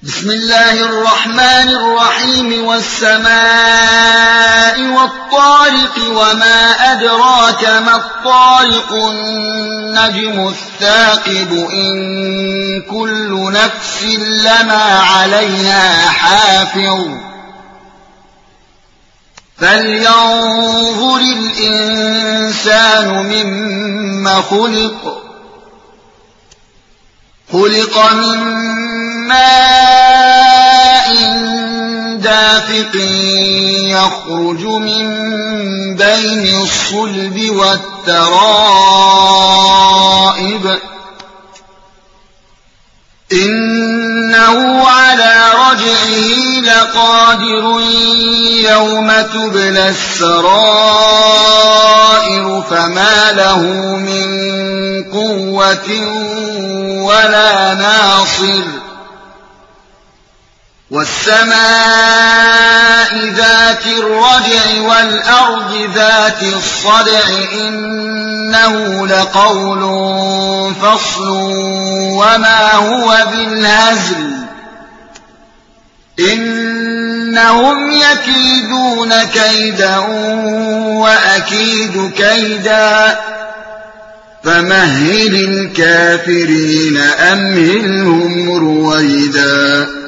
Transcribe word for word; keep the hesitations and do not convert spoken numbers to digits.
بسم الله الرحمن الرحيم والسماء والطارق وما أدراك ما الطارق النجم الثاقب إن كل نفس لما عليها حافظ فلينظر الإنسان مما خلق خلق من ماء دافق يخرج من بين الصلب والترائب إنه على رجعه لقادر يوم تبلى السرائر فما له من قوة ولا ناصر والسماء ذات الرجع والأرض ذات الصدع إنه لقول فصل وما هو بالهزل إنهم يكيدون كيدا وأكيد كيدا فمهل الكافرين أمهلهم رويدا